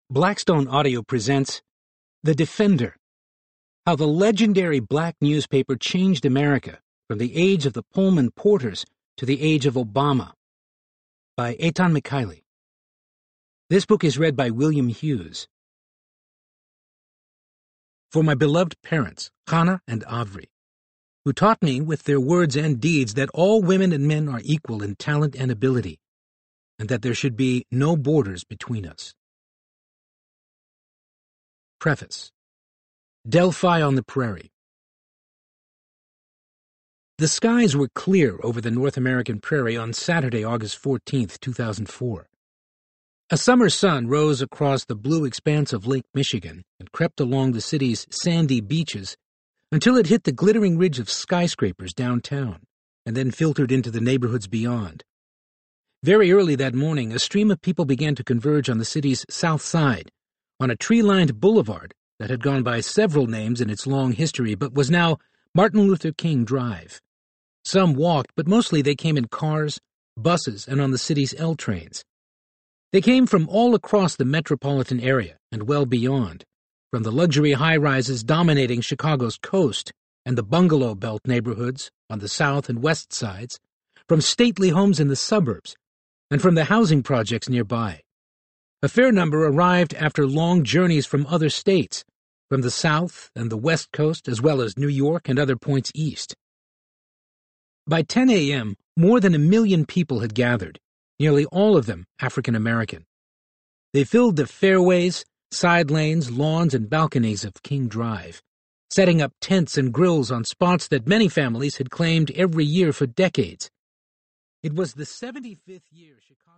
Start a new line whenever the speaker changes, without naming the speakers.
Blackstone Audio presents The Defender, How the Legendary Black Newspaper Changed America from the Age of the Pullman Porters to the Age of Obama, by Eitan Mikhaili. This book is read by William Hughes. For my beloved parents, Hannah and Avri, who taught me with their words and deeds that all women and men are equal in talent and ability, and that there should be no borders between us. Preface. Delphi on the Prairie. The skies were clear over the North American prairie on Saturday, August 14, 2004. A summer sun rose across the blue expanse of Lake Michigan and crept along the city's sandy beaches until it hit the glittering ridge of skyscrapers downtown and then filtered into the neighborhoods beyond. Very early that morning, a stream of people began to converge on the city's south side, on a tree-lined boulevard that had gone by several names in its long history but was now Martin Luther King Drive. Some walked, but mostly they came in cars, buses, and on the city's L trains. They came from all across the metropolitan area and well beyond, from the luxury high-rises dominating Chicago's coast and the bungalow belt neighborhoods on the south and west sides, from stately homes in the suburbs, and from the housing projects nearby. A fair number arrived after long journeys from other states, from the south and the west coast, as well as New York and other points east. By 10 a.m., more than 1 million people had gathered, nearly all of them African American. They filled the fairways, side lanes, lawns, and balconies of King Drive, setting up tents and grills on spots that many families had claimed every year for decades. It was the 75th year Chicago